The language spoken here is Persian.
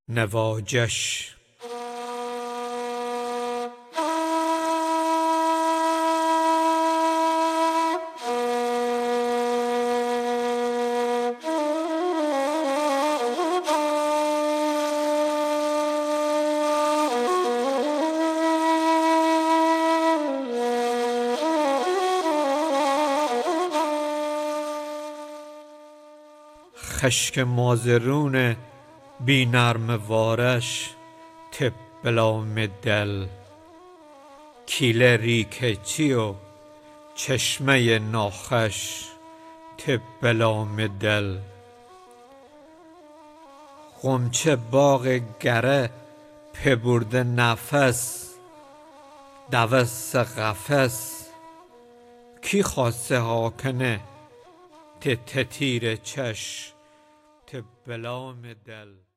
نواجش. خشک مازرون بی نرم وارش تبلام دل، کیله ریکچی و چشمه ناخوش تبلام دل. غنچه باغ گره پبرده نفس، دوس قفس کی خواسته ها کنه تیر چش تبلام دل.